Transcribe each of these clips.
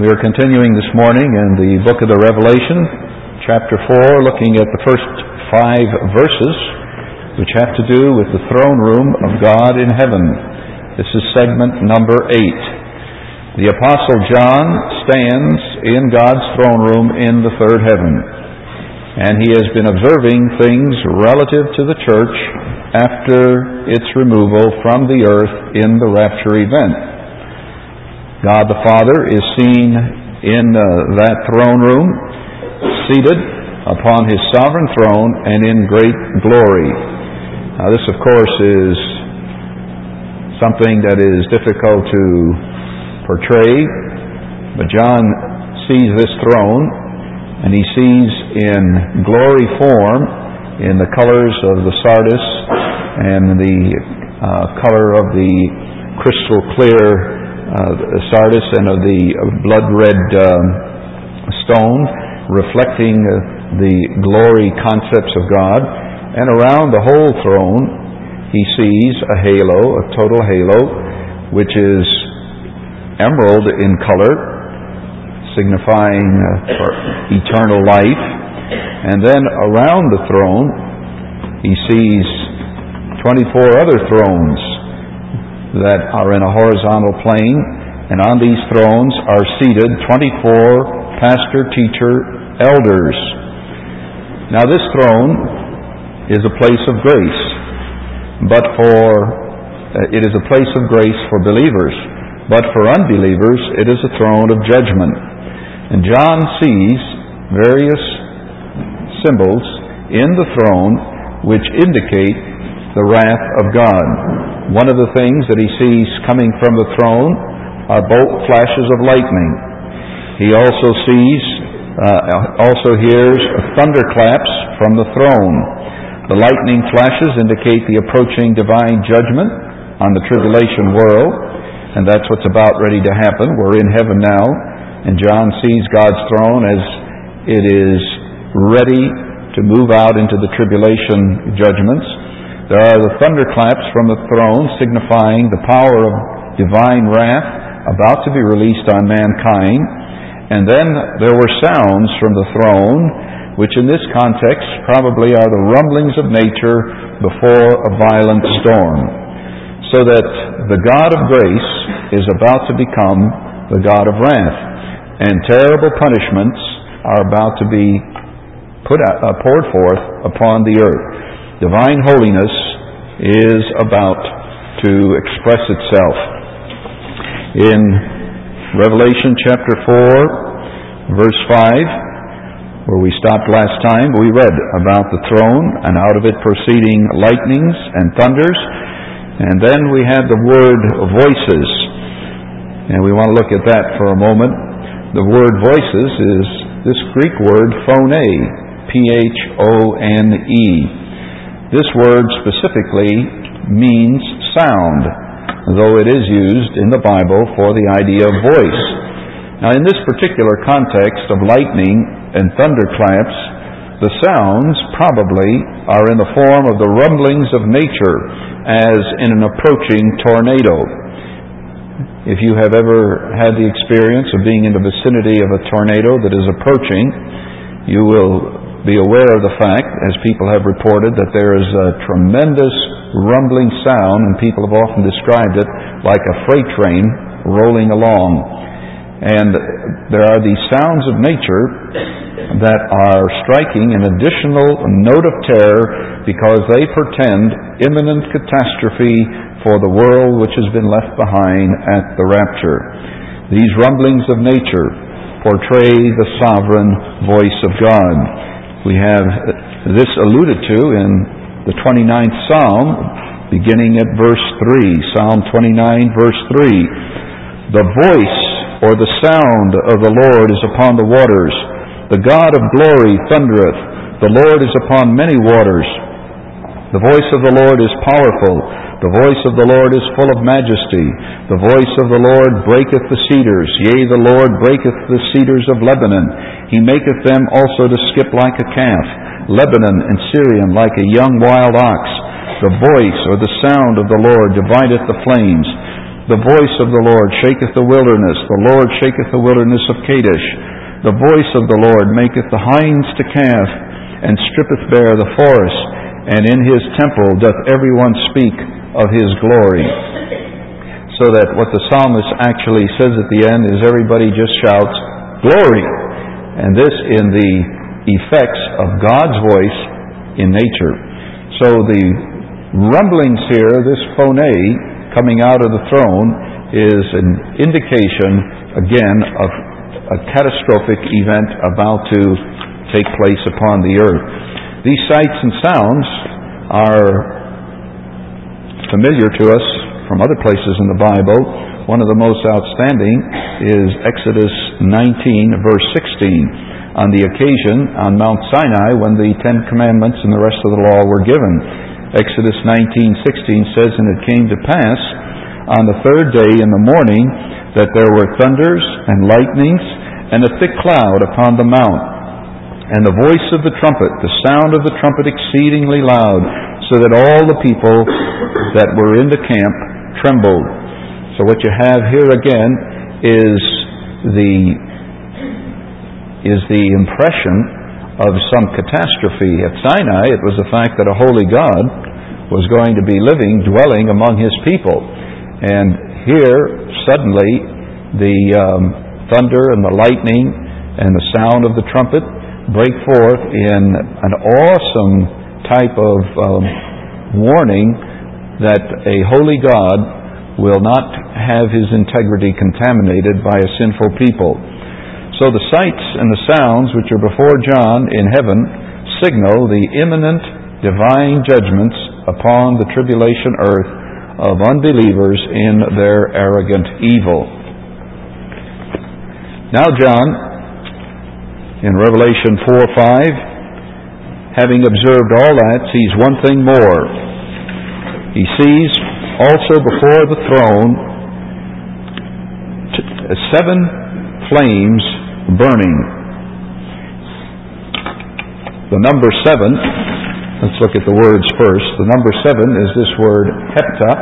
We are continuing this morning in the book of the Revelation, chapter 4, looking at the first 5 verses, which have to do with the throne room of God in heaven. This is segment number 8. The Apostle John stands in God's throne room in the third heaven, and he has been observing things relative to the church after its removal from the earth in the rapture event. God the Father is seen in that throne room, seated upon His sovereign throne and in great glory. Now this, of course, is something that is difficult to portray, but John sees this throne, and he sees in glory form, in the colors of the sardis and the color of the crystal clear sardis and of the blood-red stone, reflecting the glory concepts of God. And around the whole throne he sees a halo, a total halo, which is emerald in color, signifying eternal life. And then around the throne he sees 24 other thrones that are in a horizontal plane, and on these thrones are seated 24 pastor-teacher elders. Now this throne is a place of grace, but it is a place of grace for believers, but for unbelievers it is a throne of judgment. And John sees various symbols in the throne which indicate the wrath of God. One of the things that he sees coming from the throne are bolt flashes of lightning. He also hears thunderclaps from the throne. The lightning flashes indicate the approaching divine judgment on the tribulation world, and that's what's about ready to happen. We're in heaven now, and John sees God's throne as it is ready to move out into the tribulation judgments. There are the thunderclaps from the throne, signifying the power of divine wrath about to be released on mankind. And then there were sounds from the throne, which in this context probably are the rumblings of nature before a violent storm. So that the God of grace is about to become the God of wrath, and terrible punishments are about to be poured forth upon the earth. Divine holiness is about to express itself. In Revelation chapter 4, verse 5, where we stopped last time, we read about the throne, and out of it proceeding lightnings and thunders. And then we had the word voices. And we want to look at that for a moment. The word voices is this Greek word phone, P-H-O-N-E. This word specifically means sound, though it is used in the Bible for the idea of voice. Now, in this particular context of lightning and thunderclaps, the sounds probably are in the form of the rumblings of nature, as in an approaching tornado. If you have ever had the experience of being in the vicinity of a tornado that is approaching, you will be aware of the fact, as people have reported, that there is a tremendous rumbling sound, and people have often described it like a freight train rolling along. And there are these sounds of nature that are striking an additional note of terror because they portend imminent catastrophe for the world which has been left behind at the rapture. These rumblings of nature portray the sovereign voice of God. We have this alluded to in the 29th Psalm, beginning at verse 3. Psalm 29, verse 3. The voice or the sound of the Lord is upon the waters. The God of glory thundereth. The Lord is upon many waters. The voice of the Lord is powerful. The voice of the Lord is full of majesty. The voice of the Lord breaketh the cedars. Yea, the Lord breaketh the cedars of Lebanon. He maketh them also to skip like a calf. Lebanon and Syrian like a young wild ox. The voice or the sound of the Lord divideth the flames. The voice of the Lord shaketh the wilderness. The Lord shaketh the wilderness of Kadesh. The voice of the Lord maketh the hinds to calve, and strippeth bare the forest. And in his temple doth everyone speak of his glory. So that what the psalmist actually says at the end is everybody just shouts, glory! And this in the effects of God's voice in nature. So the rumblings here, this phone coming out of the throne, is an indication, again, of a catastrophic event about to take place upon the earth. These sights and sounds are familiar to us from other places in the Bible. One of the most outstanding is Exodus 19, verse 16, on the occasion on Mount Sinai when the Ten Commandments and the rest of the law were given. Exodus 19:16 says, And it came to pass on the third day in the morning that there were thunders and lightnings and a thick cloud upon the mount, and the voice of the trumpet, the sound of the trumpet exceedingly loud, so that all the people that were in the camp trembled. So what you have here again is the impression of some catastrophe. At Sinai, it was the fact that a holy God was going to be living, dwelling among His people. And here, suddenly, the thunder and the lightning and the sound of the trumpet break forth in an awesome type of warning that a holy God will not have His integrity contaminated by a sinful people. So the sights and the sounds which are before John in heaven signal the imminent divine judgments upon the tribulation earth of unbelievers in their arrogant evil. Now John, in Revelation 4:5, having observed all that, sees one thing more. He sees also before the throne 7 flames burning. The number 7, let's look at the words first. The number 7 is this word hepta,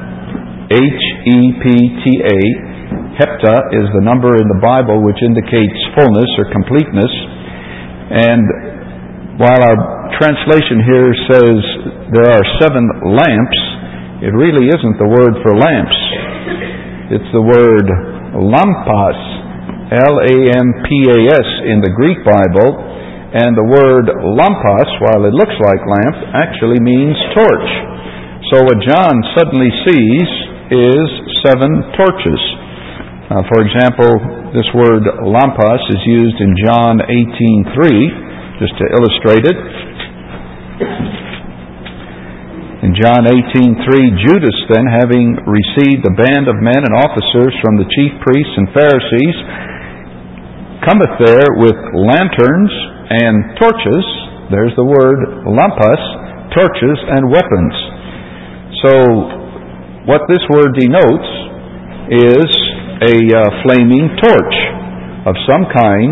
H-E-P-T-A. Hepta is the number in the Bible which indicates fullness or completeness. And while our translation here says there are 7 lamps, it really isn't the word for lamps. It's the word lampas, L-A-M-P-A-S in the Greek Bible, and the word lampas, while it looks like lamp, actually means torch. So what John suddenly sees is 7 torches. For example, this word lampas is used in John 18:3, just to illustrate it. In John 18:3, Judas then, having received a band of men and officers from the chief priests and Pharisees, cometh there with lanterns and torches. There's the word lampas, torches and weapons. So what this word denotes is a flaming torch of some kind,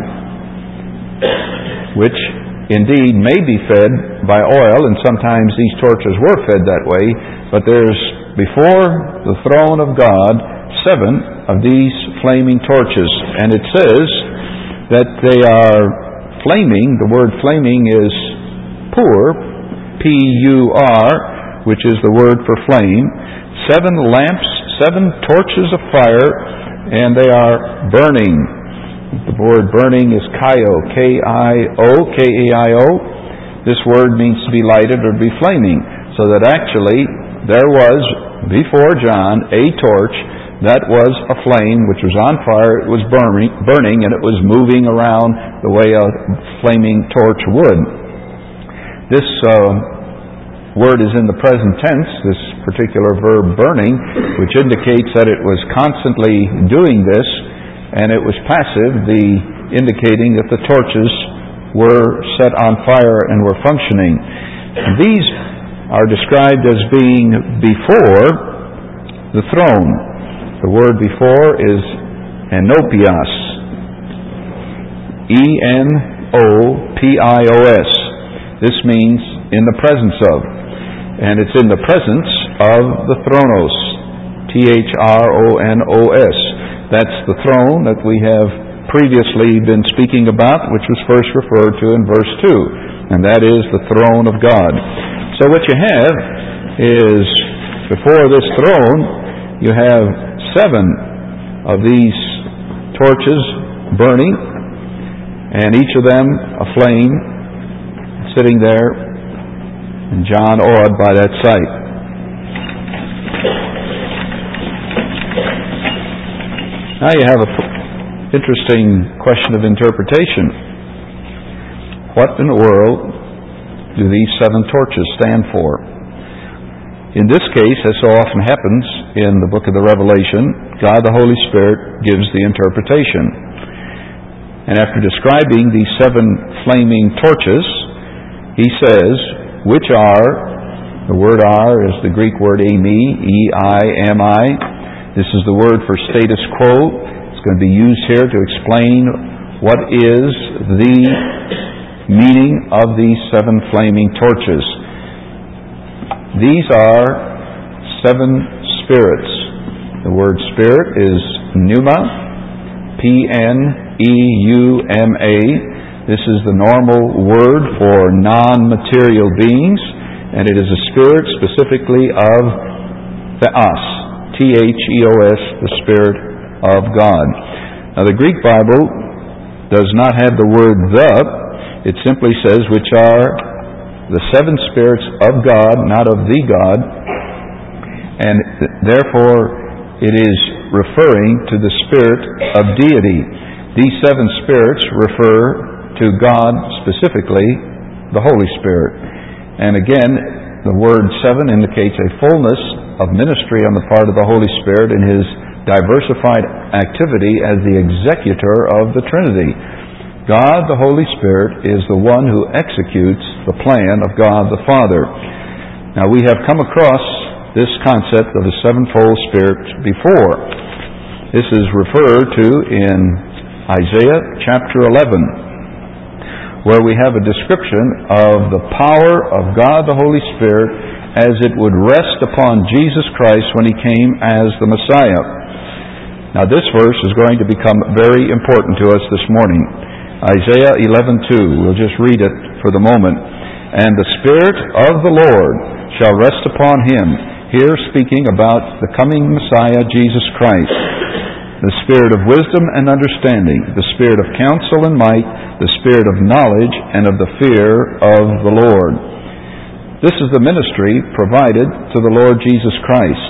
which indeed may be fed by oil, and sometimes these torches were fed that way, but there's before the throne of God 7 of these flaming torches, and it says that they are flaming. The word flaming is pur, P-U-R, which is the word for flame. 7 lamps, 7 torches of fire, and they are burning. The word burning is kaio, K-I-O, K-A-I-O. This word means to be lighted or to be flaming. So that actually there was, before John, a torch that was a flame which was on fire. It was burning, and it was moving around the way a flaming torch would. This word is in the present tense, this particular verb burning, which indicates that it was constantly doing this, and it was passive, indicating that the torches were set on fire and were functioning. And these are described as being before the throne. The word before is enopios, E-N-O-P-I-O-S. This means in the presence of. And it's in the presence of the thronos, Thronos. That's the throne that we have previously been speaking about, which was first referred to in verse 2, and that is the throne of God. So what you have is, before this throne, you have 7 of these torches burning, and each of them aflame, sitting there, and John awed by that sight. Now you have an interesting question of interpretation. What in the world do these 7 torches stand for? In this case, as so often happens in the book of the Revelation, God the Holy Spirit gives the interpretation. And after describing these 7 flaming torches, He says, which are, the word "are" is the Greek word eimi, E-I-M-I. This is the word for status quo. It's going to be used here to explain what is the meaning of these 7 flaming torches. These are 7 spirits. The word spirit is pneuma, P-N-E-U-M-A. This is the normal word for non-material beings, and it is a spirit specifically of Theos, T-H-E-O-S, the Spirit of God. Now the Greek Bible does not have the word "the." It simply says, which are the 7 spirits of God, not of the God, and therefore it is referring to the Spirit of deity. These 7 spirits refer to God specifically, the Holy Spirit. And again, the word 7 indicates a fullness of ministry on the part of the Holy Spirit in His diversified activity as the executor of the Trinity. God, the Holy Spirit, is the one who executes the plan of God the Father. Now, we have come across this concept of the 7-fold Spirit before. This is referred to in Isaiah chapter 11. Where we have a description of the power of God the Holy Spirit as it would rest upon Jesus Christ when He came as the Messiah. Now this verse is going to become very important to us this morning. Isaiah 11:2. We'll just read it for the moment. And the Spirit of the Lord shall rest upon Him. Here speaking about the coming Messiah, Jesus Christ. The Spirit of wisdom and understanding, the Spirit of counsel and might, the Spirit of knowledge and of the fear of the Lord. This is the ministry provided to the Lord Jesus Christ.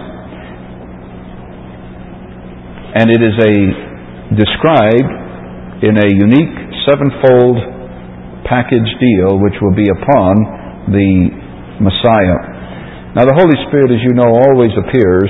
And it is described in a unique 7-fold package deal which will be upon the Messiah. Now the Holy Spirit, as you know, always appears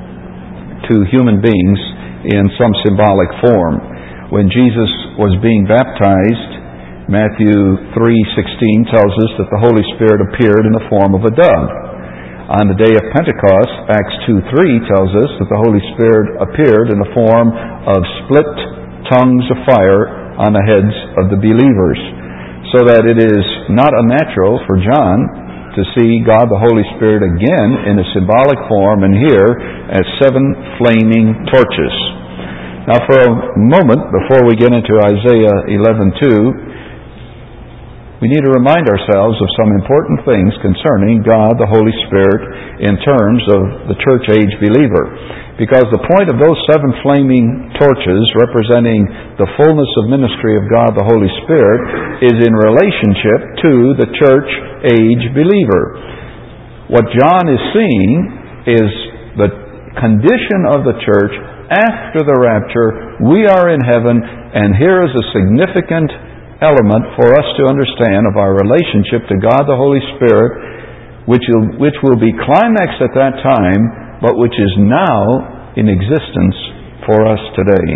to human beings in some symbolic form. When Jesus was being baptized, Matthew 3:16 tells us that the Holy Spirit appeared in the form of a dove. On the day of Pentecost, Acts 2:3 tells us that the Holy Spirit appeared in the form of split tongues of fire on the heads of the believers. So that it is not unnatural for John to see God the Holy Spirit again in a symbolic form, and here as 7 flaming torches. Now for a moment, before we get into Isaiah 11:2, we need to remind ourselves of some important things concerning God the Holy Spirit in terms of the church age believer. Because the point of those 7 flaming torches representing the fullness of ministry of God the Holy Spirit is in relationship to the church age believer. What John is seeing is the condition of the church after the rapture. We are in heaven, and here is a significant element for us to understand of our relationship to God the Holy Spirit, which will be climaxed at that time, but which is now in existence for us today.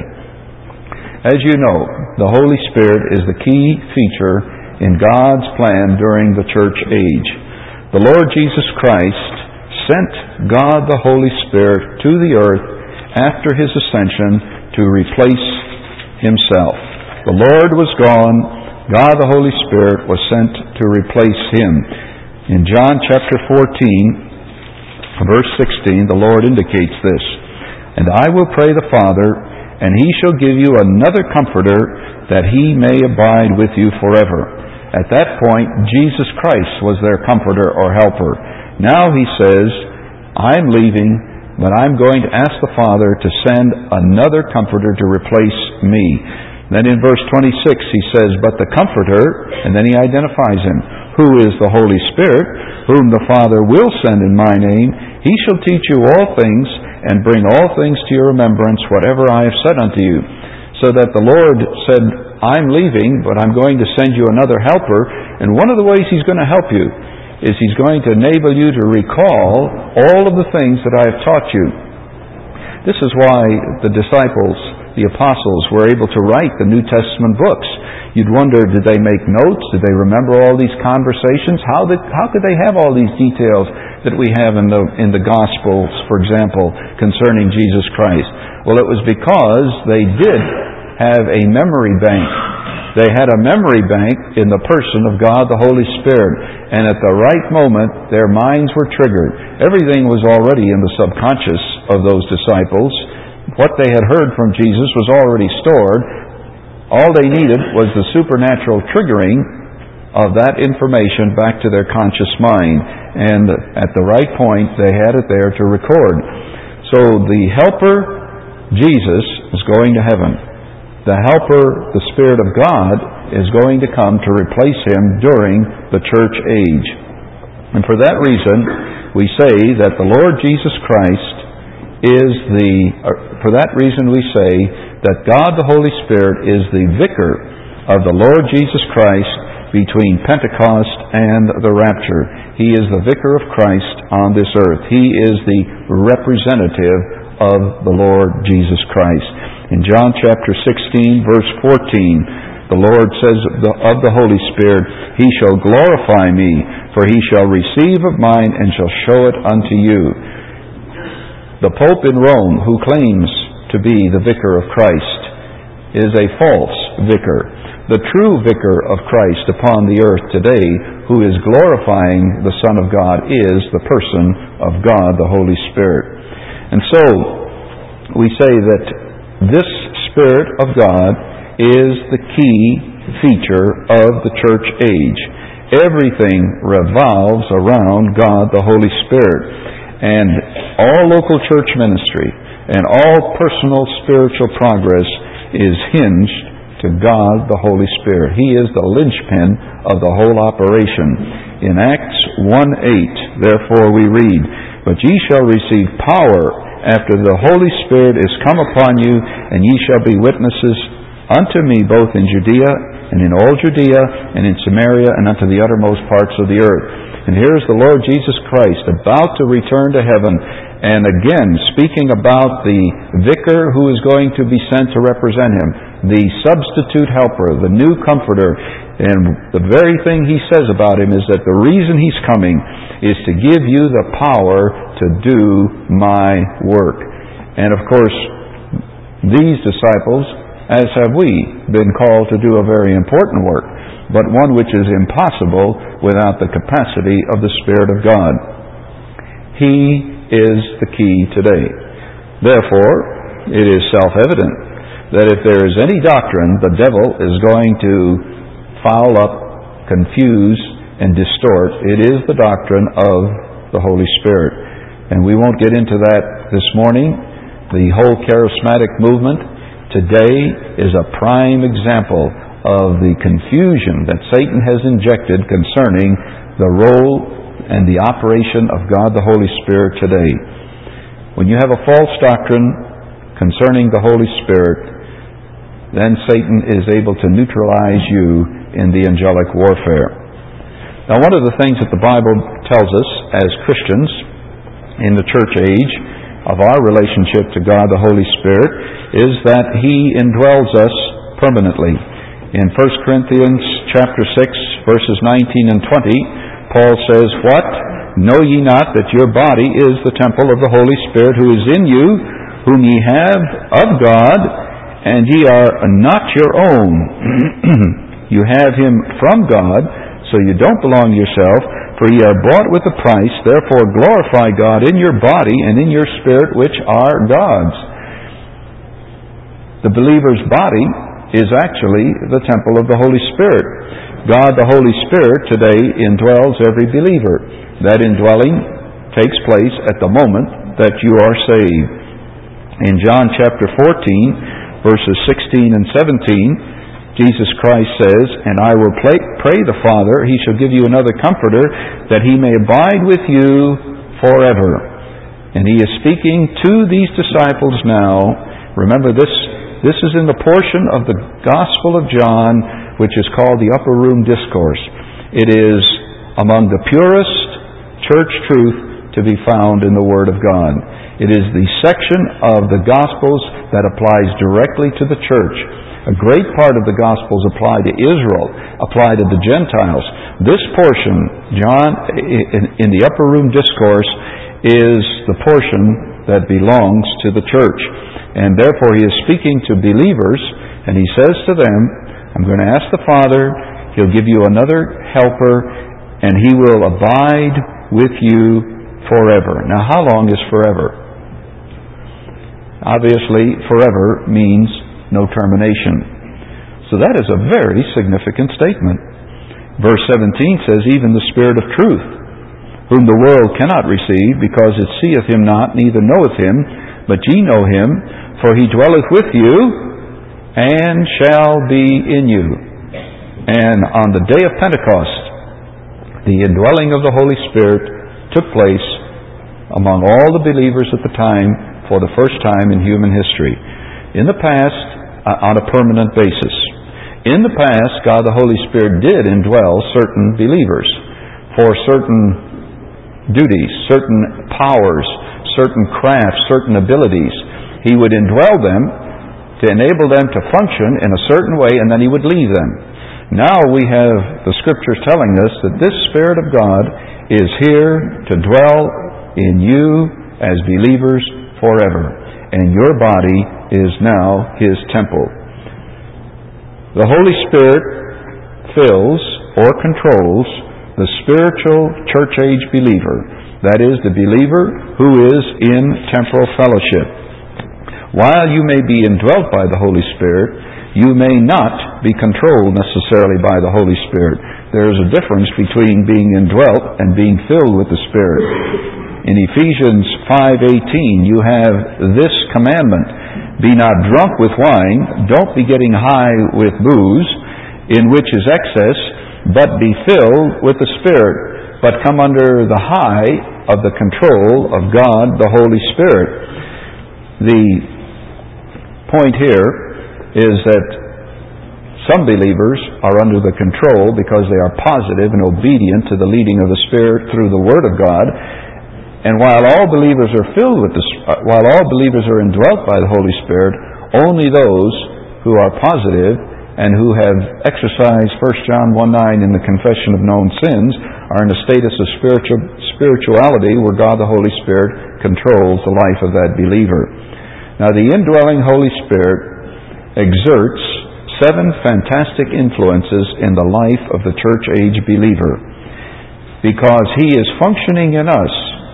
As you know, the Holy Spirit is the key feature in God's plan during the church age. The Lord Jesus Christ sent God the Holy Spirit to the earth after His ascension to replace Himself. The Lord was gone. God the Holy Spirit was sent to replace Him. In John chapter 14, verse 16, the Lord indicates this. And I will pray the Father, and He shall give you another Comforter, that He may abide with you forever. At that point, Jesus Christ was their Comforter or Helper. Now He says, I'm leaving, but I'm going to ask the Father to send another Comforter to replace me. Then in verse 26 He says, but the Comforter, and then He identifies Him, who is the Holy Spirit, whom the Father will send in my name, He shall teach you all things, and bring all things to your remembrance, whatever I have said unto you. So that the Lord said, I'm leaving, but I'm going to send you another helper, and one of the ways He's going to help you is He's going to enable you to recall all of the things that I have taught you. This is why the disciples, the apostles, were able to write the New Testament books. You'd wonder, did they make notes? Did they remember all these conversations? How could they have all these details that we have in the Gospels, for example, concerning Jesus Christ? Well, it was because they did have a memory bank. They had a memory bank in the person of God the Holy Spirit. And at the right moment, their minds were triggered. Everything was already in the subconscious of those disciples. What they had heard from Jesus was already stored. All they needed was the supernatural triggering of that information back to their conscious mind. And at the right point, they had it there to record. So the Helper, Jesus, is going to heaven. The Helper, the Spirit of God, is going to come to replace Him during the church age. And for that reason, we say that the Lord Jesus Christ for that reason we say that God the Holy Spirit is the vicar of the Lord Jesus Christ between Pentecost and the rapture. He is the vicar of Christ on this earth. He is the representative of the Lord Jesus Christ. In John chapter 16, verse 14, the Lord says of the Holy Spirit, He shall glorify me, for He shall receive of mine and shall show it unto you. The Pope in Rome, who claims to be the vicar of Christ, is a false vicar. The true vicar of Christ upon the earth today, who is glorifying the Son of God, is the person of God, the Holy Spirit. And so, we say that this Spirit of God is the key feature of the church age. Everything revolves around God, the Holy Spirit. And all local church ministry and all personal spiritual progress is hinged to God, the Holy Spirit. He is the linchpin of the whole operation. In Acts 1:8, therefore we read, but ye shall receive power after the Holy Spirit is come upon you, and ye shall be witnesses unto me both in Judea and in all Judea and in Samaria and unto the uttermost parts of the earth. And here is the Lord Jesus Christ about to return to heaven, and again speaking about the vicar who is going to be sent to represent Him, the substitute helper, the new comforter. And the very thing He says about Him is that the reason He's coming is to give you the power to do my work. And of course, these disciples, as have we, been called to do a very important work, but one which is impossible without the capacity of the Spirit of God. He is the key today. Therefore, it is self-evident that if there is any doctrine the devil is going to foul up, confuse, and distort, it is the doctrine of the Holy Spirit. And we won't get into that this morning. The whole charismatic movement today is a prime example of the confusion that Satan has injected concerning the role and the operation of God the Holy Spirit today. When you have a false doctrine concerning the Holy Spirit, then Satan is able to neutralize you in the angelic warfare. Now, one of the things that the Bible tells us as Christians in the church age of our relationship to God the Holy Spirit is that He indwells us permanently. In 1 Corinthians chapter 6, verses 19 and 20, Paul says, what? Know ye not that your body is the temple of the Holy Spirit who is in you, whom ye have of God, and ye are not your own. You have Him from God, so you don't belong to yourself, For ye are bought with a price, therefore glorify God in your body and in your spirit, which are God's. The believer's body is actually the temple of the Holy Spirit. God, the Holy Spirit, today indwells every believer. That indwelling takes place at the moment that you are saved. In John chapter 14, verses 16 and 17, Jesus Christ says, "And I will pray the Father, He shall give you another Comforter, that He may abide with you forever." And He is speaking to these disciples now. Remember, this is in the portion of the Gospel of John, which is called the Upper Room Discourse. It is among the purest church truth to be found in the Word of God. It is the section of the Gospels that applies directly to the church. A great part of the Gospels apply to Israel, apply to the Gentiles. This portion, John, in the Upper Room Discourse, is the portion that belongs to the church. And therefore He is speaking to believers, and He says to them, "I'm going to ask the Father, He'll give you another helper, and He will abide with you forever." Now, how long is forever? Obviously, forever means no termination. So that is a very significant statement. Verse 17 says, "Even the Spirit of truth, whom the world cannot receive, because it seeth Him not, neither knoweth Him, but ye know Him, for He dwelleth with you, and shall be in you." And on the day of Pentecost, the indwelling of the Holy Spirit took place among all the believers at the time for the first time in human history. In the past, on a permanent basis. In the past, God the Holy Spirit did indwell certain believers for certain duties, certain powers, certain crafts, certain abilities. He would indwell them to enable them to function in a certain way, and then He would leave them. Now we have the Scriptures telling us that this Spirit of God is here to dwell in you as believers forever. And your body is now His temple. The Holy Spirit fills or controls the spiritual church age believer. That is, the believer who is in temporal fellowship. While you may be indwelt by the Holy Spirit, you may not be controlled necessarily by the Holy Spirit. There is a difference between being indwelt and being filled with the Spirit. In Ephesians 5:18, you have this commandment: "Be not drunk with wine, don't be getting high with booze, in which is excess, but be filled with the Spirit, but come under the high of the control of God, the Holy Spirit." The point here is that some believers are under the control because they are positive and obedient to the leading of the Spirit through the Word of God. And while all believers are while all believers are indwelt by the Holy Spirit, only those who are positive and who have exercised 1 John 1:9 in the confession of known sins are in a status of spirituality where God the Holy Spirit controls the life of that believer. Now, the indwelling Holy Spirit exerts 7 fantastic influences in the life of the church age believer, because He is functioning in us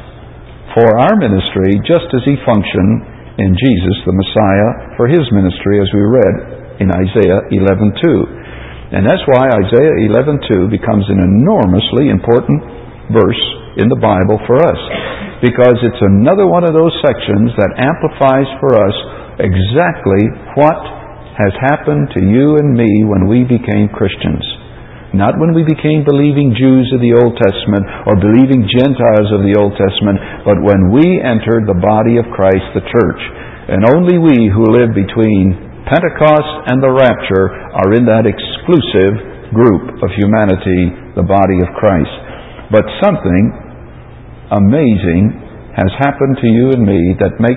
for our ministry just as He functioned in Jesus the Messiah for His ministry, as we read in Isaiah 11:2. And that's why Isaiah 11:2 becomes an enormously important verse in the Bible for us, because it's another one of those sections that amplifies for us exactly what has happened to you and me when we became Christians. Not when we became believing Jews of the Old Testament or believing Gentiles of the Old Testament, but when we entered the body of Christ, the church. And only we who live between Pentecost and the rapture are in that exclusive group of humanity, the body of Christ. But something amazing has happened to you and me that makes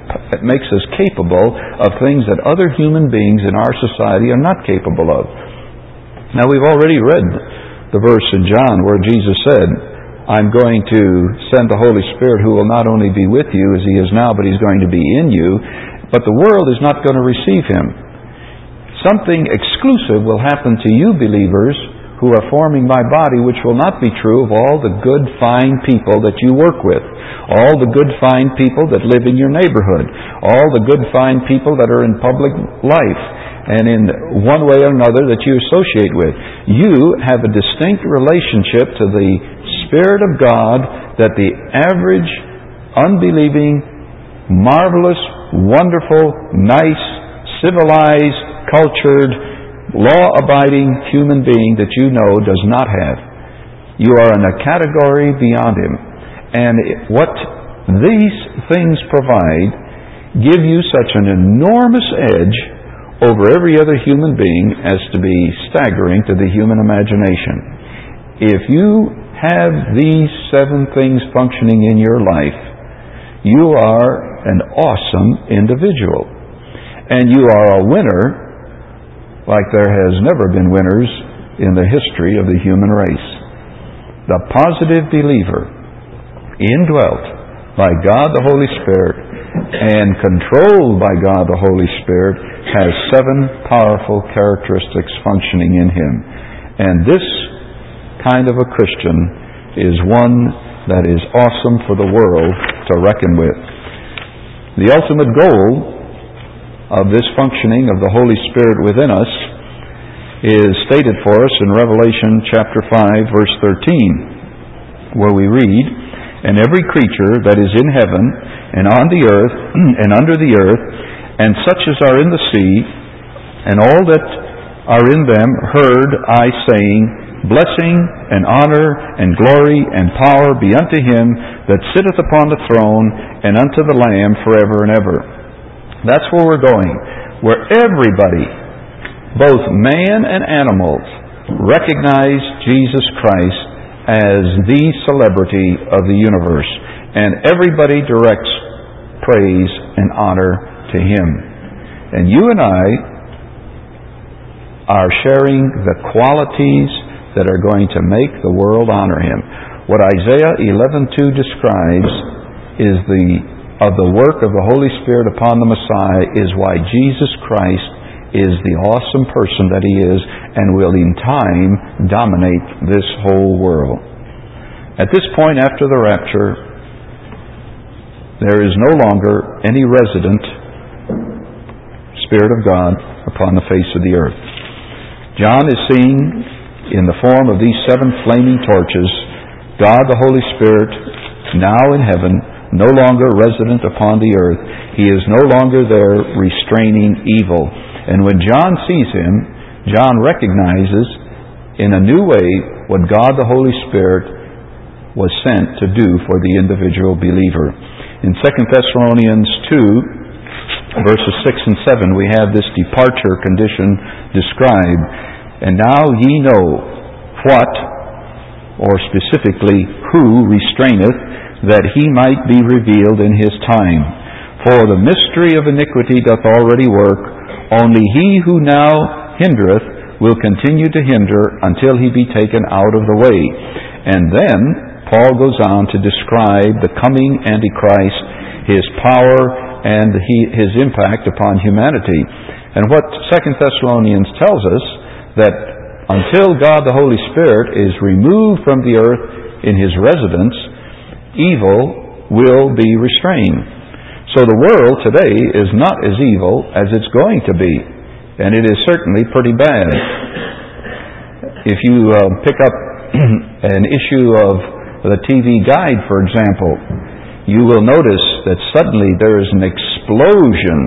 us capable of things that other human beings in our society are not capable of. Now, we've already read the verse in John where Jesus said, "I'm going to send the Holy Spirit who will not only be with you as He is now, but He's going to be in you, but the world is not going to receive Him." Something exclusive will happen to you believers who are forming my body, which will not be true of all the good, fine people that you work with, all the good, fine people that live in your neighborhood, all the good, fine people that are in public life, and in one way or another that you associate with. You have a distinct relationship to the Spirit of God that the average, unbelieving, marvelous, wonderful, nice, civilized, cultured, law-abiding human being that you know does not have. You are in a category beyond him. And what these things provide give you such an enormous edge over every other human being as to be staggering to the human imagination. If you have these 7 things functioning in your life, you are an awesome individual. And you are a winner like there has never been winners in the history of the human race. The positive believer, indwelt by God the Holy Spirit and controlled by God the Holy Spirit, has 7 powerful characteristics functioning in him. And this kind of a Christian is one that is awesome for the world to reckon with. The ultimate goal of this functioning of the Holy Spirit within us is stated for us in Revelation chapter 5, verse 13, where we read, "And every creature that is in heaven, and on the earth, and under the earth, and such as are in the sea, and all that are in them, heard I saying, Blessing, and honor, and glory, and power be unto him that sitteth upon the throne, and unto the Lamb forever and ever." That's where we're going, where everybody, both man and animals, recognize Jesus Christ as the celebrity of the universe, and everybody directs praise and honor to him. And you and I are sharing the qualities that are going to make the world honor him. What Isaiah 11:2 describes is of the work of the Holy Spirit upon the Messiah is why Jesus Christ is the awesome person that he is and will in time dominate this whole world. At this point after the rapture, there is no longer any resident Spirit of God upon the face of the earth. John is seeing in the form of these 7 flaming torches God the Holy Spirit now in heaven, no longer resident upon the earth. He is no longer there restraining evil. And when John sees him, John recognizes in a new way what God the Holy Spirit was sent to do for the individual believer. In 2 Thessalonians 2, verses 6 and 7, we have this departure condition described. "And now ye know what," or specifically who, "restraineth, that he might be revealed in his time. For the mystery of iniquity doth already work. Only he who now hindereth will continue to hinder until he be taken out of the way." And then Paul goes on to describe the coming Antichrist, his power, and his impact upon humanity. And what 2 Thessalonians tells us, that until God the Holy Spirit is removed from the earth in his residence, evil will be restrained. So the world today is not as evil as it's going to be, and it is certainly pretty bad. If you pick up an issue of the TV Guide, for example, you will notice that suddenly there is an explosion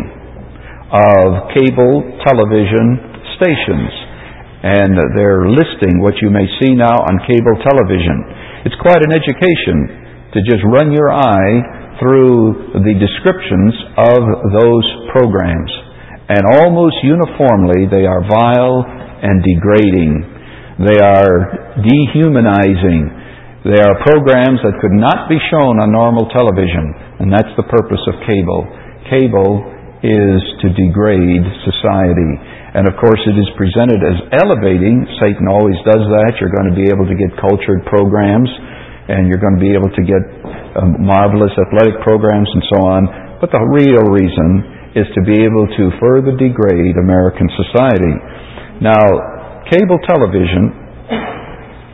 of cable television stations, and they're listing what you may see now on cable television. It's quite an education to just run your eye through the descriptions of those programs. And almost uniformly they are vile and degrading. They are dehumanizing. They are programs that could not be shown on normal television. And that's the purpose of cable. Cable is to degrade society. And of course it is presented as elevating. Satan always does that. You're going to be able to get cultured programs, and you're going to be able to get marvelous athletic programs and so on. But the real reason is to be able to further degrade American society. Now, cable television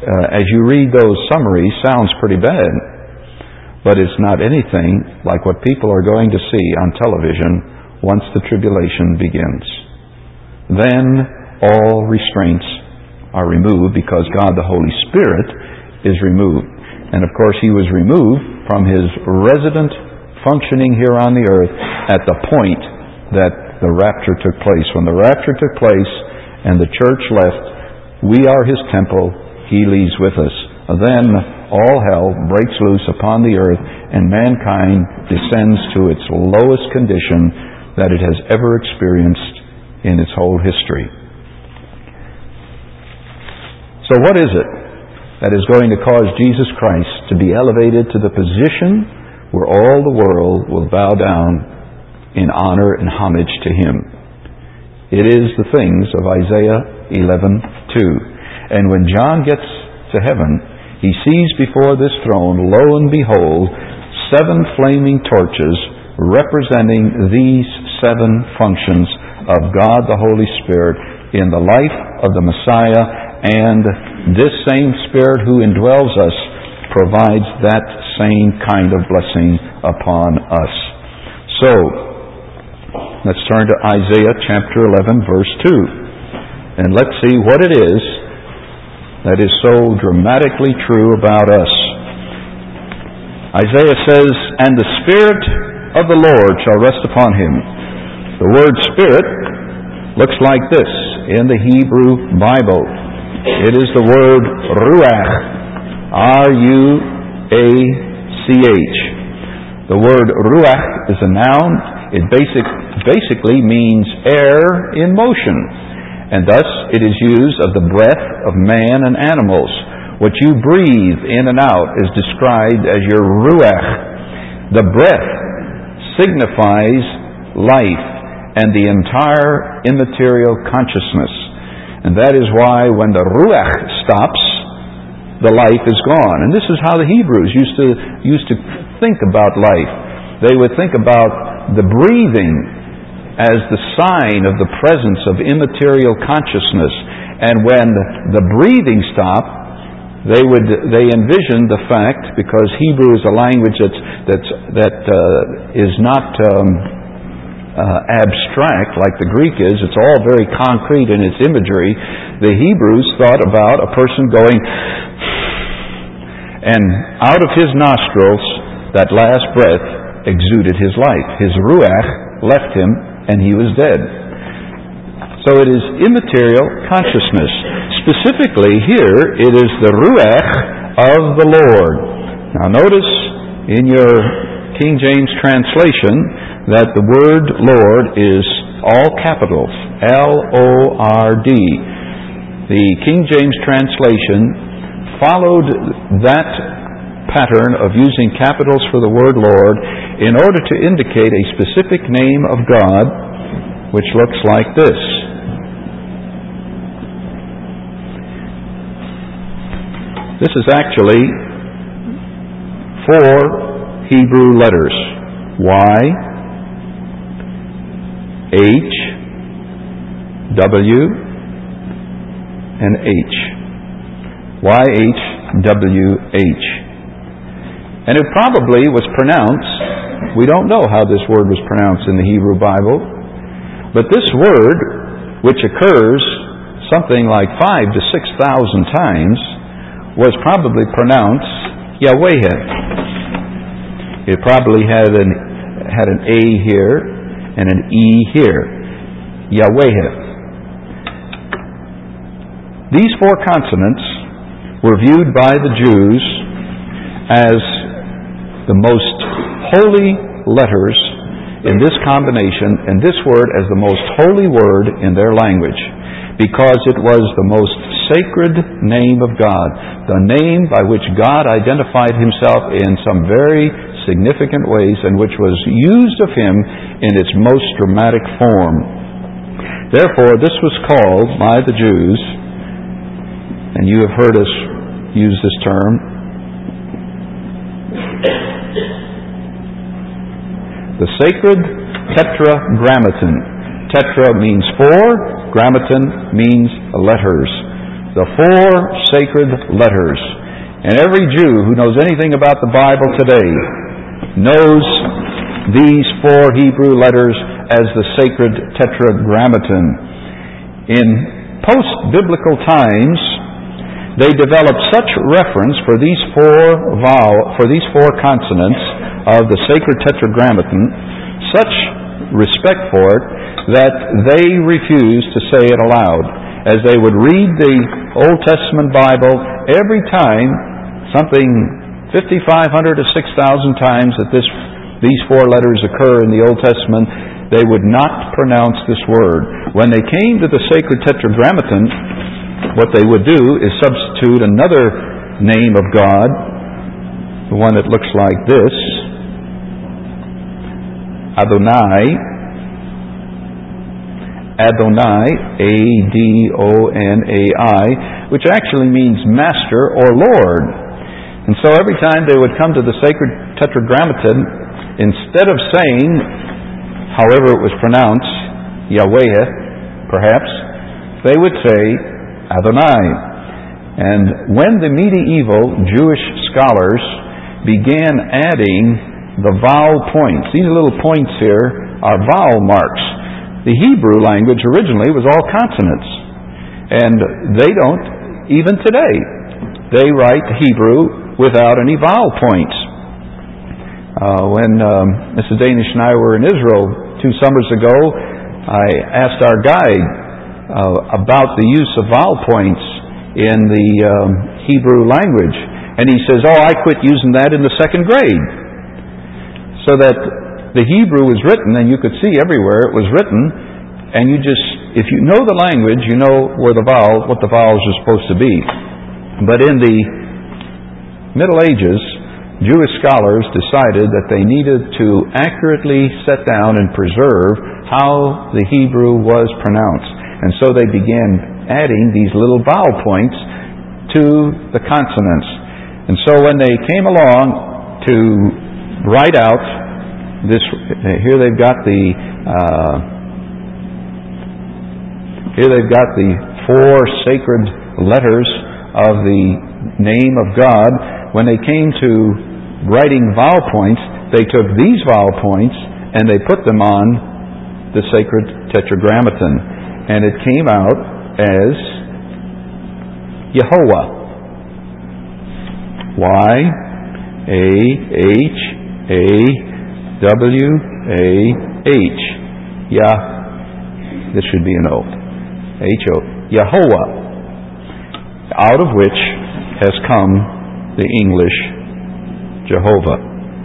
as you read those summaries, sounds pretty bad. But it's not anything like what people are going to see on television once the tribulation begins. Then all restraints are removed because God the Holy Spirit is removed. And of course He was removed from His resident functioning here on the earth at the point that the rapture took place. When the rapture took place and the church left, we are His temple, He leaves with us. Then all hell breaks loose upon the earth and mankind descends to its lowest condition that it has ever experienced in its whole history. So what is it that is going to cause Jesus Christ to be elevated to the position where all the world will bow down in honor and homage to Him? It is the things of Isaiah 11:2. And when John gets to heaven, he sees before this throne, lo and behold, 7 flaming torches representing these 7 functions of God the Holy Spirit in the life of the Messiah, and this same Spirit who indwells us provides that same kind of blessing upon us. So, let's turn to Isaiah chapter 11, verse 2. And let's see what it is that is so dramatically true about us. Isaiah says, "And the Spirit of the Lord shall rest upon Him." The word Spirit looks like this in the Hebrew Bible. It is the word Ruach, R-U-A-C-H. The word Ruach is a noun. It basically means air in motion, and thus it is used of the breath of man and animals. What you breathe in and out is described as your Ruach. The breath signifies life and the entire immaterial consciousness. And that is why when the Ruach stops, the life is gone. And this is how the Hebrews used to think about life. They would think about the breathing as the sign of the presence of immaterial consciousness. And when the breathing stopped, they envisioned the fact, because Hebrew is a language that is not abstract like the Greek is. It's all very concrete in its imagery. The Hebrews thought about a person going, and out of his nostrils, that last breath exuded his life. His Ruach left him, and he was dead. So it is immaterial consciousness. Specifically here, it is the Ruach of the Lord. Now notice in your King James translation that the word Lord is all capitals, L-O-R-D. The King James translation followed that pattern of using capitals for the word Lord in order to indicate a specific name of God, which looks like this. This is actually 4 Hebrew letters. Y, H, W, and H. Y-H-W-H. And it probably was pronounced, we don't know how this word was pronounced in the Hebrew Bible, but this word, which occurs something like 5,000 to 6,000 times, was probably pronounced Yahweh. It probably had an A here and an E here. Yahweh. These 4 consonants were viewed by the Jews as the most holy letters in this combination, and this word as the most holy word in their language, because it was the most sacred name of God, the name by which God identified Himself in some very significant ways, and which was used of Him in its most dramatic form. Therefore, this was called by the Jews, and you have heard us use this term, the sacred tetragrammaton. Tetra means 4, grammaton means letters. the four sacred letters. And every Jew who knows anything about the Bible today knows these four Hebrew letters as the sacred Tetragrammaton. In post-biblical times, they developed such reverence for these four consonants of the sacred Tetragrammaton, such respect for it, that they refused to say it aloud. As they would read the Old Testament Bible, every time, something 5,500 to 6,000 times that these four letters occur in the Old Testament, they would not pronounce this word. When they came to the sacred Tetragrammaton, what they would do is substitute another name of God, the one that looks like this, Adonai, A-D-O-N-A-I, which actually means master or Lord. And so every time they would come to the sacred Tetragrammaton, instead of saying, however it was pronounced, Yahweh, perhaps, they would say Adonai. And when the medieval Jewish scholars began adding the vowel points, these little points here are vowel marks. The Hebrew language originally was all consonants, and they don't even today. They write Hebrew without any vowel points. When Mrs. Danish and I were in Israel 2 summers ago, I asked our guide about the use of vowel points in the Hebrew language, and he says, "Oh, I quit using that in the 2nd grade." So that the Hebrew was written, and you could see everywhere it was written, and if you know the language, you know what the vowels are supposed to be. But in the Middle Ages, Jewish scholars decided that they needed to accurately set down and preserve how the Hebrew was pronounced. And so they began adding these little vowel points to the consonants. And so when they came along to write out this, here they've got the four sacred letters of the name of God. When they came to writing vowel points, they took these vowel points and they put them on the sacred Tetragrammaton, and it came out as Yehovah. Y-A-H-A-W-A-H. This should be an O. H-O. Yehovah. Out of which has come the English Jehovah.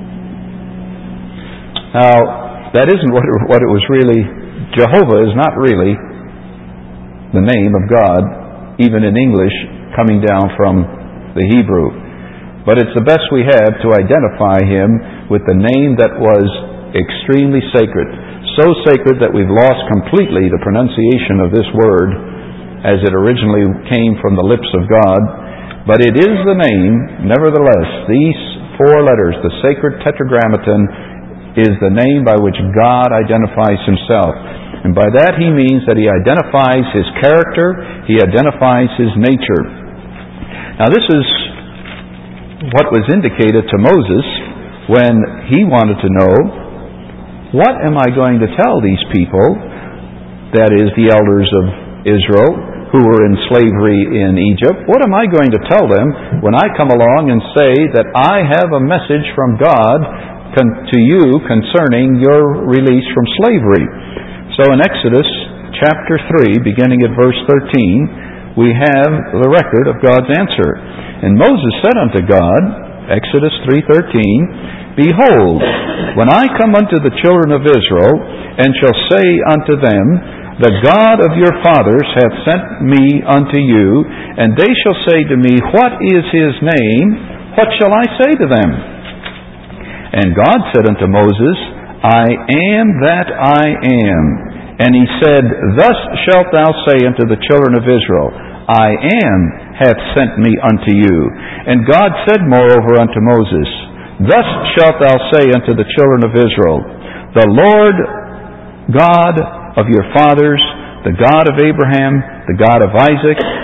Now, that isn't what it was really. Jehovah is not really the name of God, even in English, coming down from the Hebrew. But it's the best we have to identify Him with the name that was extremely sacred. So sacred that we've lost completely the pronunciation of this word as it originally came from the lips of God. But it is the name, nevertheless, these four letters, the sacred Tetragrammaton, is the name by which God identifies Himself. And by that He means that He identifies His character, He identifies His nature. Now this is what was indicated to Moses when he wanted to know, what am I going to tell these people, that is, the elders of Israel, who were in slavery in Egypt? What am I going to tell them when I come along and say that I have a message from God to you concerning your release from slavery? So in Exodus chapter 3, beginning at verse 13, we have the record of God's answer. And Moses said unto God, Exodus 3:13, Behold, when I come unto the children of Israel, and shall say unto them, The God of your fathers hath sent me unto you, and they shall say to me, What is His name? What shall I say to them? And God said unto Moses, I am that I am. And He said, Thus shalt thou say unto the children of Israel, I am hath sent me unto you. And God said moreover unto Moses, Thus shalt thou say unto the children of Israel, The Lord God of your fathers, the God of Abraham, the God of Isaac,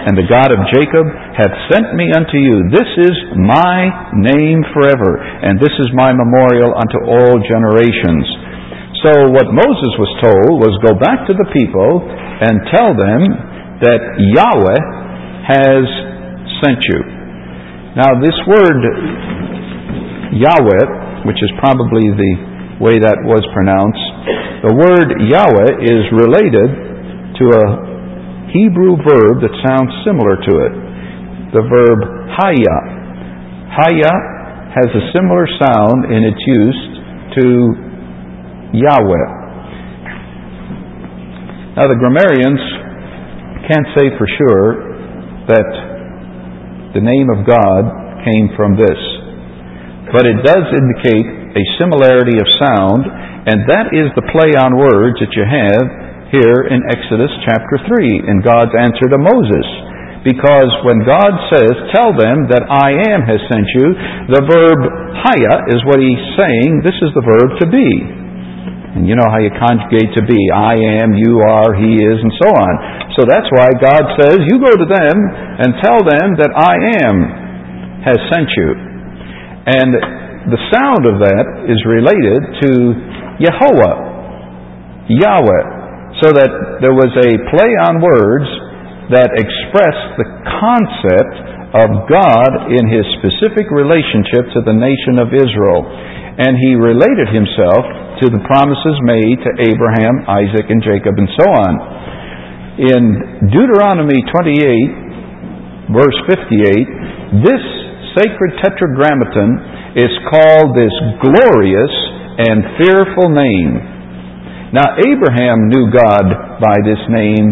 and the God of Jacob hath sent me unto you. This is my name forever, and this is my memorial unto all generations. So what Moses was told was, go back to the people and tell them that Yahweh has sent you. Now this word Yahweh, which is probably the way that was pronounced, the word Yahweh is related to a Hebrew verb that sounds similar to it. The verb Haya. Haya has a similar sound in its use to Yahweh. Now the grammarians can't say for sure that the name of God came from this, but it does indicate a similarity of sound, and that is the play on words that you have here in Exodus chapter 3 in God's answer to Moses. Because when God says, tell them that I am has sent you, the verb Haya is what he's saying. This is the verb to be. And you know how you conjugate to be. I am, you are, he is, and so on. So that's why God says, you go to them and tell them that I am has sent you. And the sound of that is related to Yehovah, Yahweh. So that there was a play on words that expressed the concept of God in His specific relationship to the nation of Israel. And He related Himself to the promises made to Abraham, Isaac, and Jacob, and so on. In Deuteronomy 28, verse 58, this sacred tetragrammaton is called this glorious and fearful name. Now Abraham knew God by this name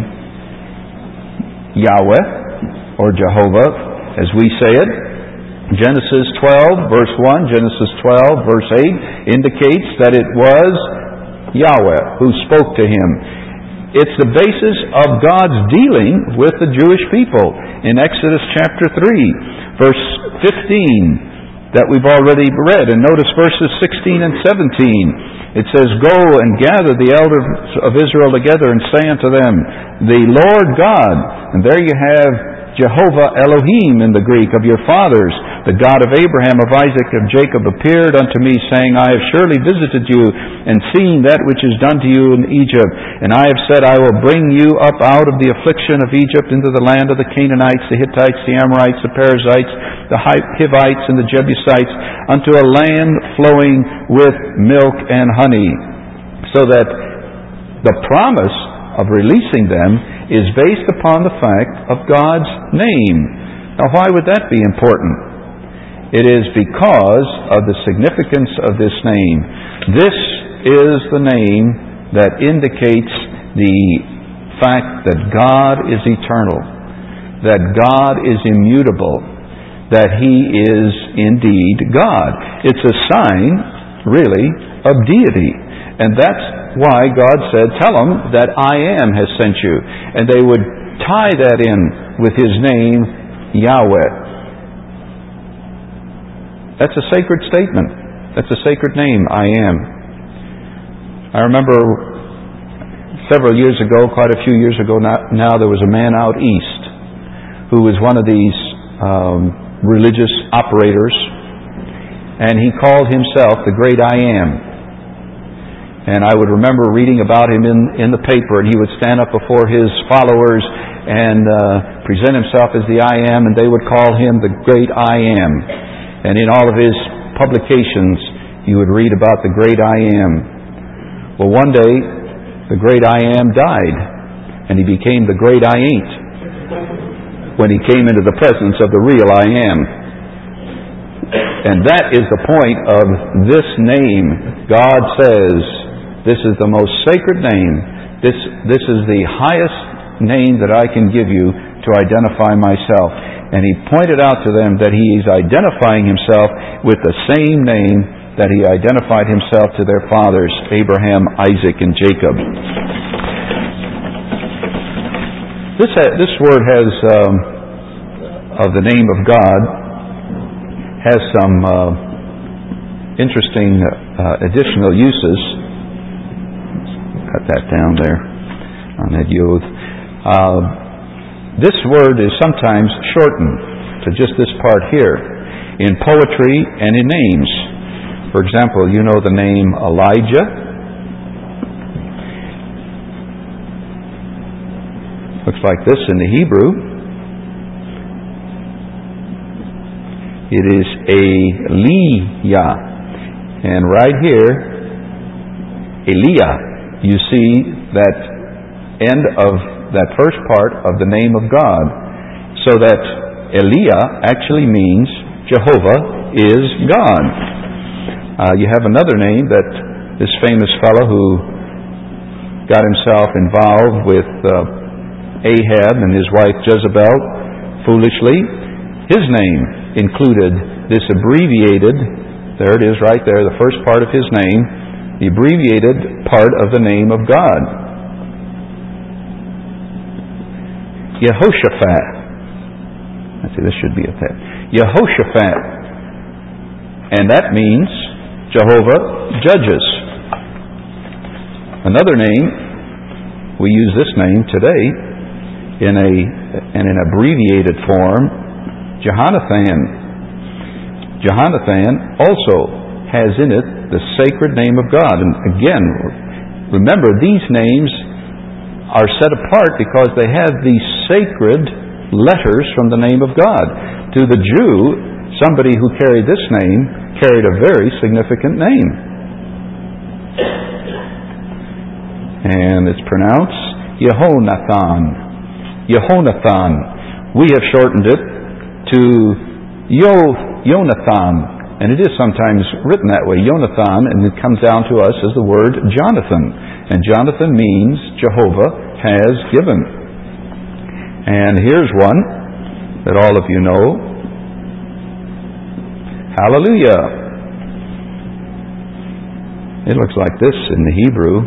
Yahweh, or Jehovah, as we say it. Genesis 12, verse 1, Genesis 12, verse 8 indicates that it was Yahweh who spoke to him. It's the basis of God's dealing with the Jewish people in Exodus chapter 3, verse 15, that we've already read. And notice verses 16 and 17. It says, go and gather the elders of Israel together and say unto them, the Lord God, and there you have Jehovah Elohim in the Greek, of your fathers, the God of Abraham, of Isaac, of Jacob, appeared unto me, saying, I have surely visited you, and seen that which is done to you in Egypt. And I have said, I will bring you up out of the affliction of Egypt into the land of the Canaanites, the Hittites, the Amorites, the Perizzites, the Hivites, and the Jebusites, unto a land flowing with milk and honey. So that the promise of releasing them is based upon the fact of God's name. Now, why would that be important? It is because of the significance of this name. This is the name that indicates the fact that God is eternal, that God is immutable, that He is indeed God. It's a sign, really, of deity. And that's why God said, tell them that I am has sent you. And they would tie that in with His name, Yahweh. That's a sacred statement. That's a sacred name, I am. I remember several years ago, quite a few years ago now, there was a man out east who was one of these religious operators, and he called himself the Great I Am. And I would remember reading about him in the paper, and he would stand up before his followers and present himself as the I Am, and they would call him the Great I Am. And in all of his publications, you would read about the Great I Am. Well, one day, the Great I Am died, and he became the Great I Ain't when he came into the presence of the real I Am. And that is the point of this name. God says, this is the most sacred name. This is the highest name that I can give you to identify myself. And He pointed out to them that He is identifying Himself with the same name that He identified Himself to their fathers, Abraham, Isaac, and Jacob. This word has, of the name of God, has some interesting additional uses. Cut that down there on that yod. This word is sometimes shortened to just this part here, in poetry and in names. For example, you know the name Elijah. Looks like this in the Hebrew. It is Eliah. And right here, Eliah, you see that end of that first part of the name of God. So that Eliah actually means Jehovah is God. You have another name that this famous fellow who got himself involved with Ahab and his wife Jezebel foolishly, his name included this abbreviated, there it is right there, the first part of his name, the abbreviated part of the name of God. Yehoshaphat. I see, this should be a that. Yehoshaphat. And that means Jehovah judges. Another name, we use this name today in an abbreviated form, Jehonathan. Jehonathan also has in it the sacred name of God. And again, remember, these names are set apart because they have these sacred letters from the name of God. To the Jew, somebody who carried this name carried a very significant name. And it's pronounced Yehonathan. Yehonathan. We have shortened it to Yonathan. And it is sometimes written that way, Yonathan, and it comes down to us as the word Jonathan. And Jonathan means Jehovah has given. And here's one that all of you know. Hallelujah. It looks like this in the Hebrew.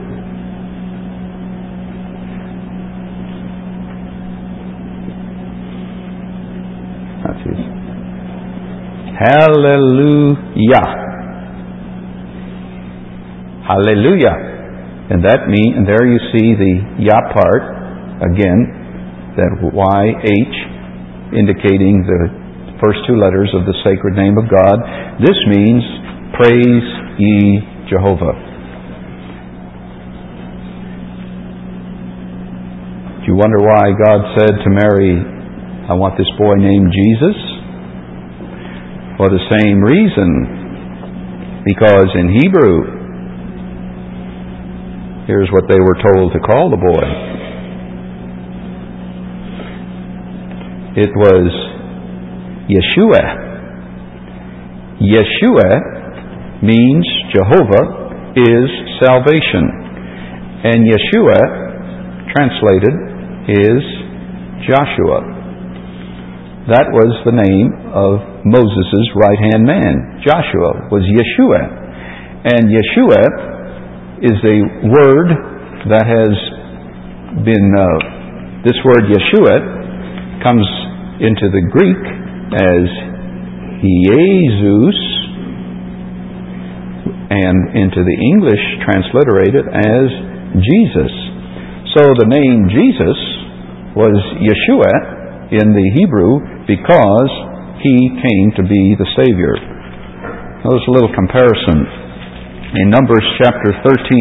That's it. Hallelujah. Hallelujah. And that means, and there you see the Yah part, again, that YH, indicating the first two letters of the sacred name of God. This means, praise ye Jehovah. Do you wonder why God said to Mary, I want this boy named Jesus? For the same reason. Because in Hebrew, here's what they were told to call the boy. It was Yeshua. Yeshua means Jehovah is salvation. And Yeshua, translated, is Joshua. That was the name of Moses' right-hand man. Joshua was Yeshua. And Yeshua is a word that has been, this word Yeshua comes into the Greek as Jesus, and into the English transliterated as Jesus. So the name Jesus was Yeshua in the Hebrew because He came to be the Savior. Notice a little comparison. In Numbers chapter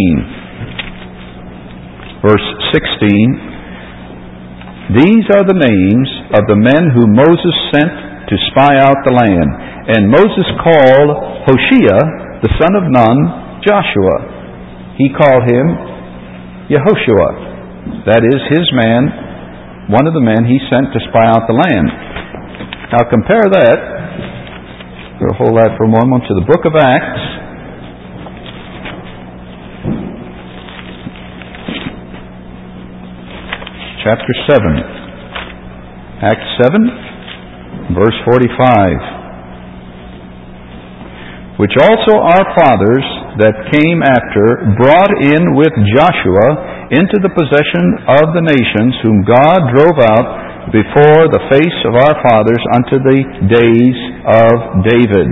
13, verse 16, these are the names of the men whom Moses sent to spy out the land. And Moses called Hoshea, the son of Nun, Joshua. He called him Yehoshua. That is his man, one of the men he sent to spy out the land. Now compare that, we'll hold that for a moment, to the book of Acts. Chapter 7. Acts 7, verse 45. Which also our fathers that came after brought in with Joshua into the possession of the nations whom God drove out before the face of our fathers unto the days of David.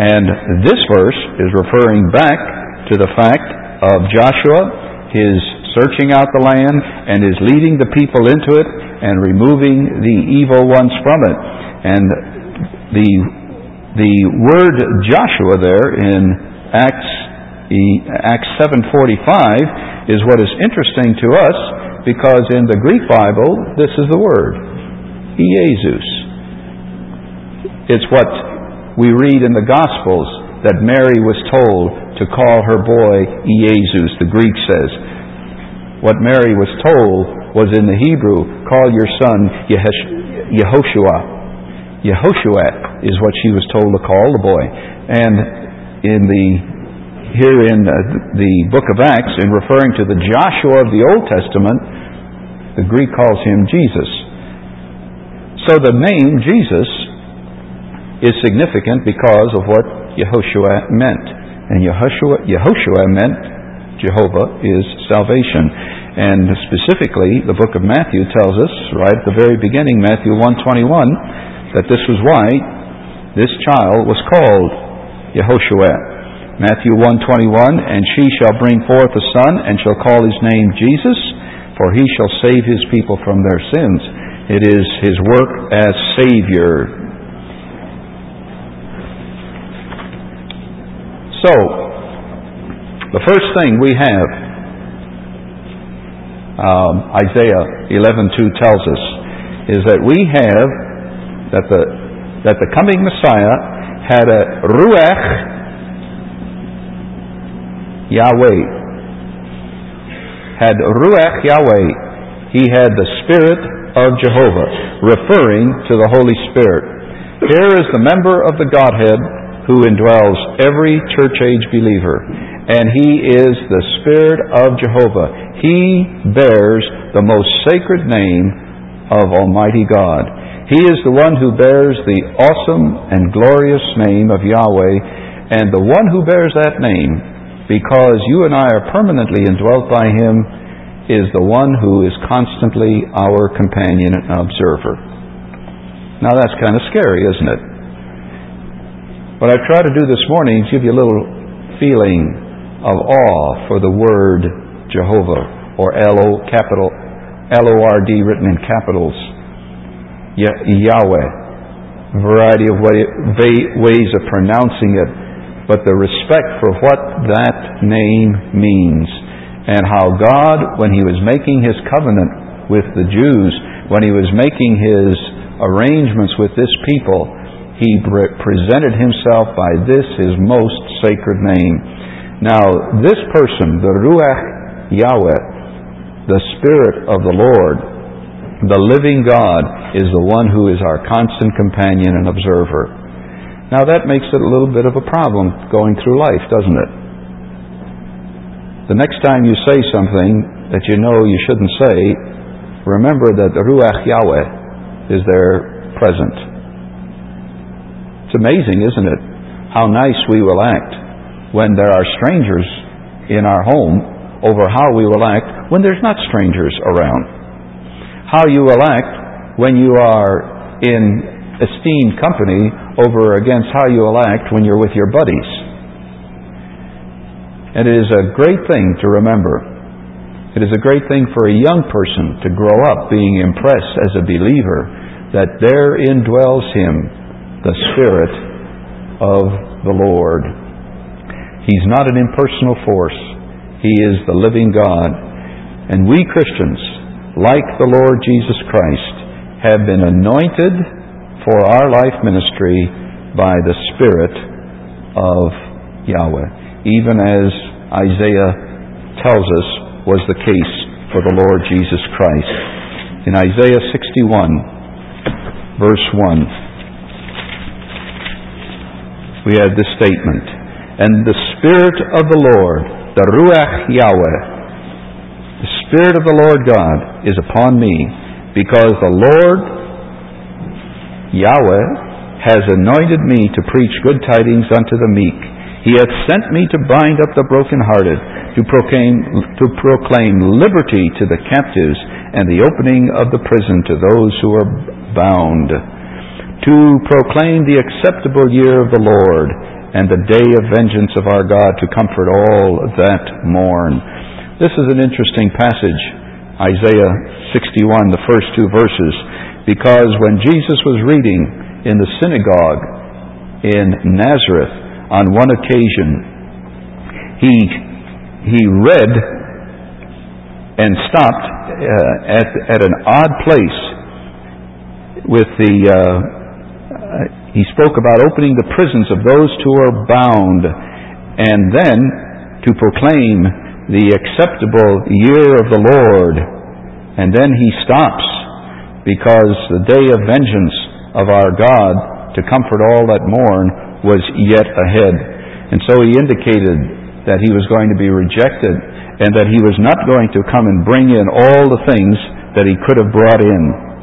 And this verse is referring back to the fact of Joshua, his searching out the land and is leading the people into it and removing the evil ones from it. And the word Joshua there in Acts 7:45 is what is interesting to us, because in the Greek Bible this is the word Iesus. It's what we read in the Gospels, that Mary was told to call her boy Iesus, the Greek says. What Mary was told was in the Hebrew, call your son Yehoshua. Yehoshua is what she was told to call the boy. And here in the book of Acts, in referring to the Joshua of the Old Testament, the Greek calls him Jesus. So the name Jesus is significant because of what Yehoshua meant. And Yehoshua meant Jehovah is salvation. And specifically, the book of Matthew tells us, right at the very beginning, Matthew 1:21, that this was why this child was called Yehoshua. Matthew 1:21, and she shall bring forth a son, and shall call his name Jesus, for he shall save his people from their sins. It is his work as Savior. So, the first thing we have, Isaiah 11:2 tells us, is that we have that the coming Messiah had a Ruach Yahweh. Had Ruach Yahweh. He had the Spirit of Jehovah, referring to the Holy Spirit. Here is the member of the Godhead who indwells every church-age believer. And He is the Spirit of Jehovah. He bears the most sacred name of Almighty God. He is the one who bears the awesome and glorious name of Yahweh, and the one who bears that name, because you and I are permanently indwelt by Him, is the one who is constantly our companion and observer. Now that's kind of scary, isn't it? What I've tried to do this morning is give you a little feeling of awe for the word Jehovah, or L-O-R-D written in capitals. Yahweh. A variety of ways of pronouncing it, but the respect for what that name means, and how God, when He was making His covenant with the Jews, when He was making His arrangements with this people, He presented Himself by this His most sacred name. Now, this person, the Ruach Yahweh, the Spirit of the Lord, the living God, is the one who is our constant companion and observer. Now that makes it a little bit of a problem going through life, doesn't it? The next time you say something that you know you shouldn't say, remember that the Ruach Yahweh is there present. It's amazing, isn't it, how nice we will act when there are strangers in our home over how we will act when there's not strangers around. How you will act when you are in esteemed company over against how you will act when you're with your buddies. And it is a great thing to remember. It is a great thing for a young person to grow up being impressed as a believer that therein dwells Him, the Spirit of the Lord. He's not an impersonal force. He is the living God. And we Christians, like the Lord Jesus Christ, have been anointed for our life ministry by the Spirit of Yahweh, even as Isaiah tells us was the case for the Lord Jesus Christ. In Isaiah 61, verse 1, we have this statement, and the Spirit of the Lord, the Ruach Yahweh, the Spirit of the Lord God is upon me, because the Lord Yahweh has anointed me to preach good tidings unto the meek. He hath sent me to bind up the brokenhearted, to proclaim liberty to the captives, and the opening of the prison to those who are bound, to proclaim the acceptable year of the Lord, and the day of vengeance of our God, to comfort all that mourn. This is an interesting passage, Isaiah 61, the first two verses, because when Jesus was reading in the synagogue in Nazareth on one occasion, he read and stopped at an odd place with he spoke about opening the prisons of those who are bound, and then to proclaim the acceptable year of the Lord. And then he stops, because the day of vengeance of our God to comfort all that mourn was yet ahead. And so he indicated that he was going to be rejected, and that he was not going to come and bring in all the things that he could have brought in.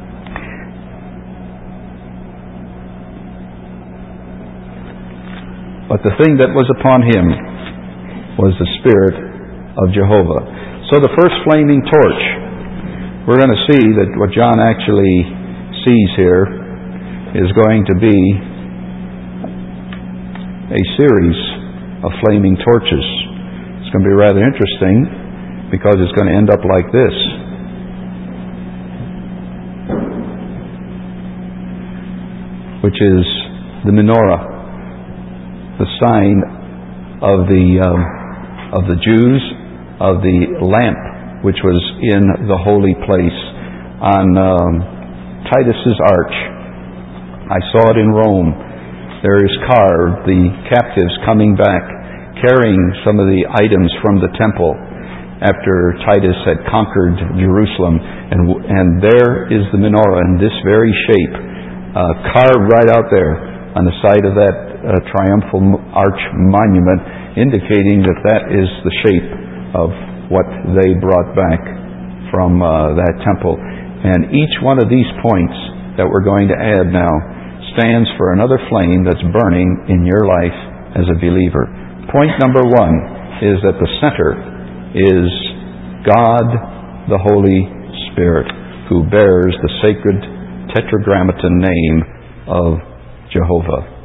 But the thing that was upon him was the Spirit of Jehovah. So the first flaming torch, we're going to see that what John actually sees here is going to be a series of flaming torches. It's going to be rather interesting, because it's going to end up like this. Which is the menorah, the sign of the Jews, of the lamp which was in the holy place on Titus's arch. I saw it in Rome. There is carved the captives coming back, carrying some of the items from the temple after Titus had conquered Jerusalem, and there is the menorah in this very shape, carved right out there on the side of that triumphal arch monument, indicating that that is the shape of what they brought back from that temple. And each one of these points that we're going to add now stands for another flame that's burning in your life as a believer. Point number one is that the center is God, the Holy Spirit, who bears the sacred tetragrammaton name of Jehovah.